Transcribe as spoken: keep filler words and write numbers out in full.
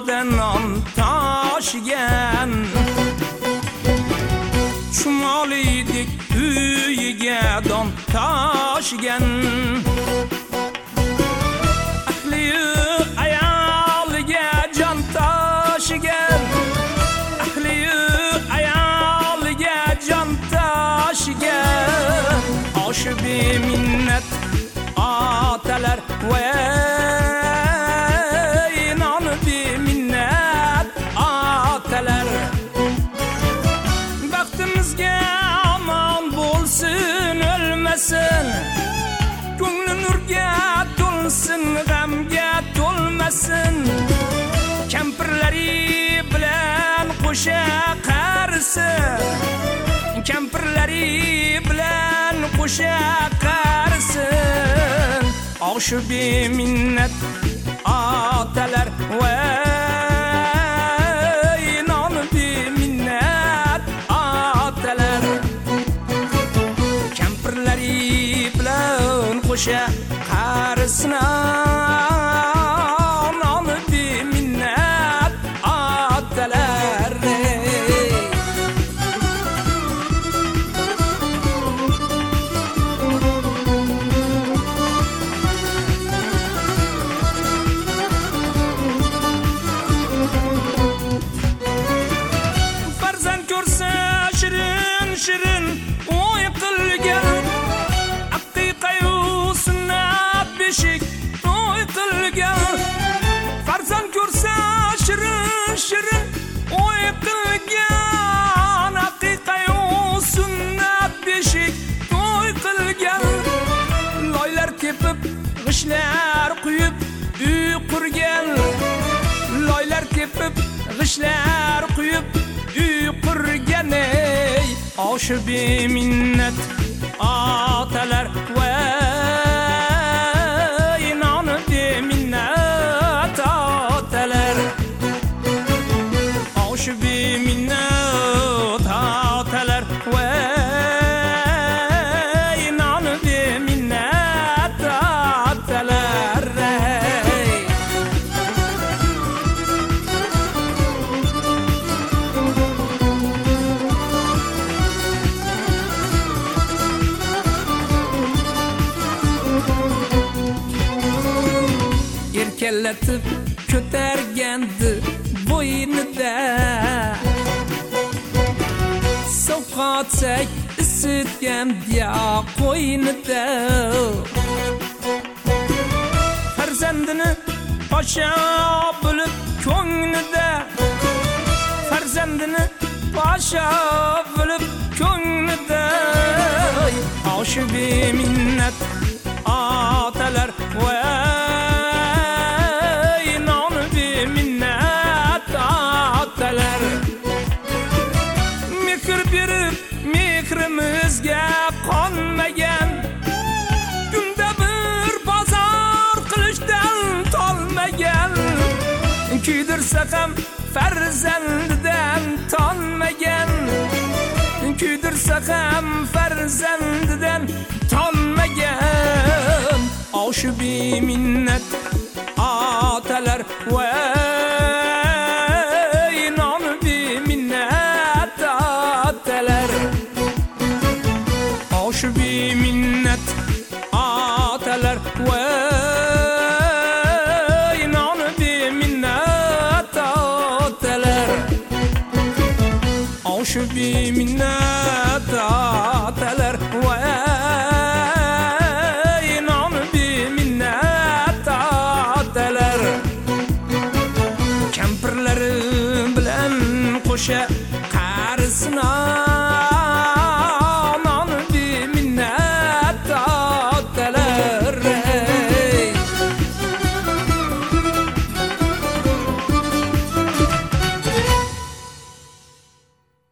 bag'ridan non tashigan chumolidek uyiga don tashigan aqli ayoliga jon tashigan aqli ayoliga jon tashigan oshi beminnat otalar va ko'ngli nurga to'lsin, g'amga to'lmasin. Kampirlari bilan qo'sha qarisi, kampirlari bilan qo'sha qarisi. Oshi beminnat otalar va non beminnat otalar. Bilan qo'sha qarisna nomi beminnat otalar. Farzand ko'rsa shirin shirin o'y qilgan beshik to'y qilgan. Farzand ko'rsa shirin shirin o'y qilgan. Haqiqayu sunnat beshik to'y qilgan. Loylar tepib g'ishlar quyib uy qurgan. Loylar tepib g'ishlar quyib uy qurgan. Ey oshi beminnat otalar va erkalatib ko'targandi bo'ynida. Sovqotsak isitgan diya qo'ynida. Farzandini podsho bilib ko'nglida. Farzandini podsho bilib ko'nglida. Oshi beminnat otalar va mehrimizga qonmagan. Kunda bir bozor qilishdan tolmagan. Kuydirsa ham farzandidan tonmagan. Kuydirsa ham farzandidan tonmagan. Oshi beminnat otalar va oshi beminnat otalar va non beminnat otalar. Oshi beminnat